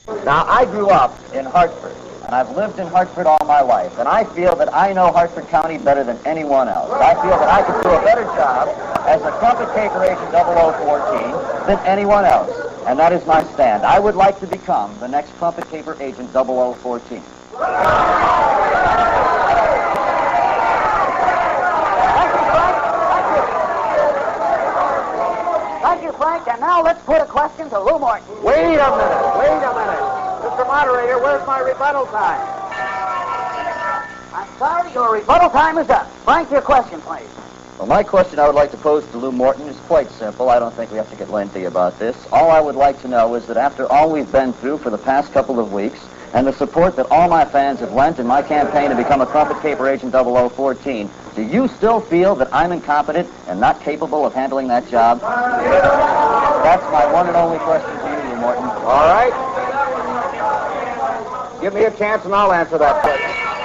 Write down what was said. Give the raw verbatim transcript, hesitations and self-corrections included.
Now, I grew up in Hartford, and I've lived in Hartford all my life, and I feel that I know Hartford County better than anyone else. I feel that I could do a better job as a Crumpet Caper Agent double oh fourteen than anyone else, and that is my stand. I would like to become the next Crumpet Caper Agent double oh fourteen. Thank you, Frank. And now let's put a question to Lou Morton. Wait a minute, wait a minute. Mister Moderator, where's my rebuttal time? I'm sorry, your rebuttal time is up. Frank, your question, please. Well, my question I would like to pose to Lou Morton is quite simple. I don't think we have to get lengthy about this. All I would like to know is that after all we've been through for the past couple of weeks, and the support that all my fans have lent in my campaign to become a Crumpet Caper Agent double oh fourteen, do you still feel that I'm incompetent and not capable of handling that job? That's my one and only question to you, Lou Morton. All right. Give me a chance and I'll answer that question.